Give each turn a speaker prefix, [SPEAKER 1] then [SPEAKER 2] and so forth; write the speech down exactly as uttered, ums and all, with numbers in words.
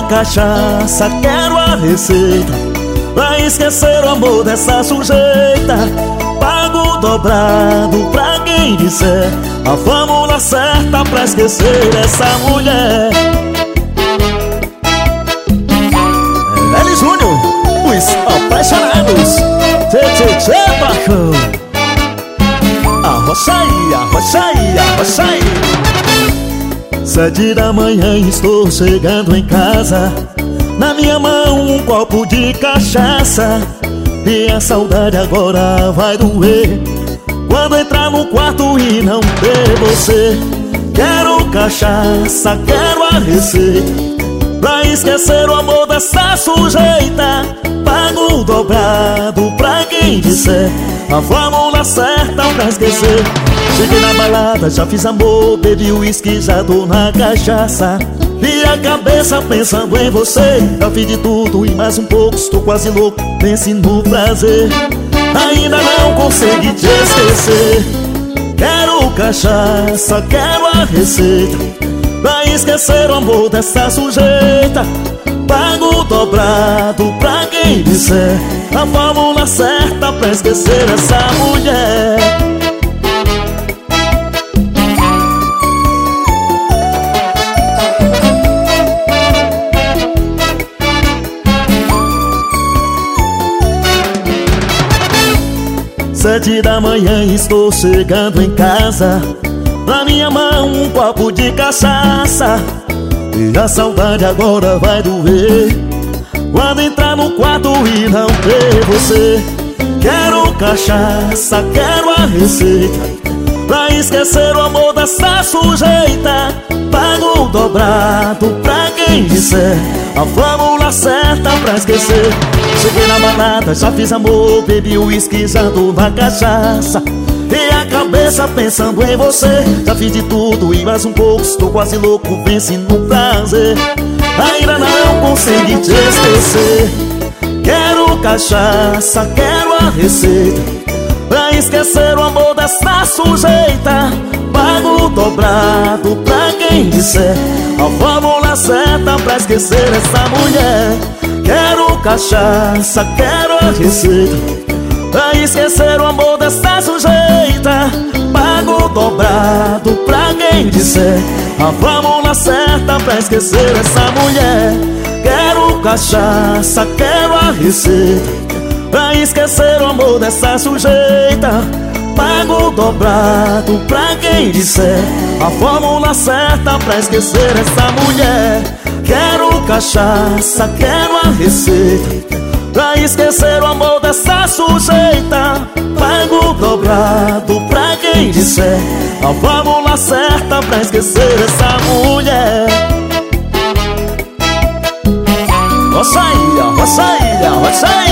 [SPEAKER 1] cachaça, quero a receita pra esquecer o amor dessa sujeita. Pago dobrado pra quem disser a fórmula certa pra esquecer essa mulher. L Júnior, os apaixonados. Tchê, tchê, tchê, bacão. Arrocha aí, arrocha aí, arrocha aí. Sete da manhã estou chegando em casa, na minha mão um copo de cachaça. E a saudade agora vai doer quando entrar no quarto e não ter você. Quero cachaça, quero a receita pra esquecer o amor dessa sujeita. Pago dobrado pra quem disser a fórmula certa pra esquecer. Cheguei na balada, já fiz amor, bebi uísque, já tô na cachaça. E a cabeça pensando em você, já fiz de tudo e mais um pouco, estou quase louco, pense no prazer. Ainda não consegui te esquecer. Quero cachaça, quero a receita pra esquecer o amor dessa sujeita. Pago dobrado pra quem disser a fórmula certa pra esquecer essa mulher. Sete da manhã estou chegando em casa, na minha mão um copo de cachaça. E a saudade agora vai doer quando entrar no quarto e não ter você. Quero cachaça, quero a receita pra esquecer o amor dessa sujeita. Pago dobrado pra quem disser a fórmula certa pra esquecer. Cheguei na balada, já fiz amor, bebi uísque, já tô na cachaça. E a cabeça pensando em você, já fiz de tudo e mais um pouco, estou quase louco, pense no prazer. Ainda não consegui te esquecer. Quero cachaça, quero a receita pra esquecer o amor dessa sujeita. Pago dobrado pra quem disser a fórmula certa pra esquecer essa mulher. Quero cachaça, quero a receita pra esquecer o amor dessa sujeita. Pago dobrado pra quem disser a fórmula certa pra esquecer essa mulher. Quero cachaça, quero a receita pra esquecer o amor dessa sujeita. Pago dobrado pra quem disser a fórmula certa pra esquecer essa mulher. Quero cachaça, quero a receita pra esquecer o amor dessa sujeita. Pago dobrado pra quem disser a fórmula certa pra esquecer essa mulher. Roça aí, roça aí, roça aí.